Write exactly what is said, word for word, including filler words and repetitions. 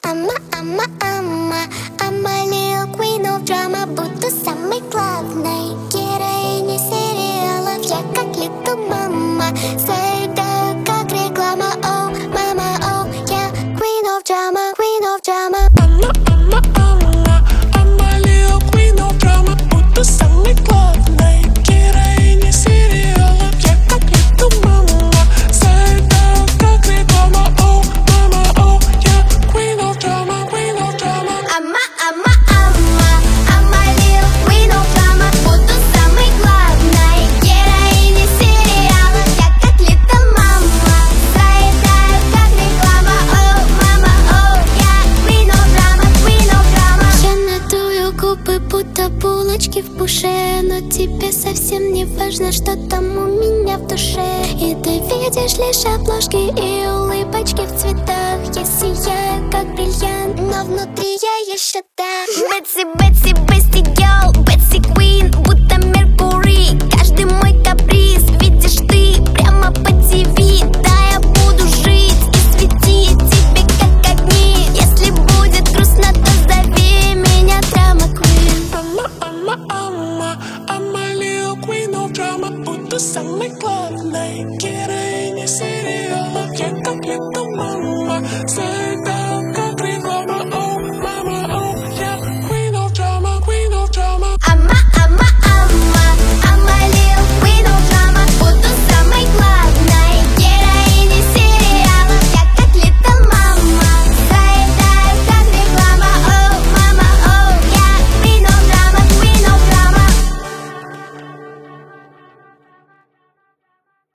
I'm a, I'm a, I'm a, I'm a little queen of drama. Буду самой главной героиней сериалов. Я как little mama, заедаю как реклама. Oh, mama, oh, yeah, queen of drama, queen of drama. I'm a, I'm a, I'm a, I'm a little queen of drama. Буду самой главной героиней сериалов. Я как little mama, заедаю как реклама. Oh, mama, oh, yeah, queen of drama, queen of drama. I'm a, I'm a, I'm a, I'm a little queen of drama. Буду самой главной героиней сериалов. Я как little mama, заедаю как реклама. Oh, mama, oh, yeah, queen of drama, queen of drama. Я надую губы, будто булочки в пуше, но тебе совсем не важно, что там у меня в душе. И ты видишь лишь обложки и улыбочки в цветах. Я сияю как бриллиант, но внутри я еще та Бетси, Бетси, Бести, girl.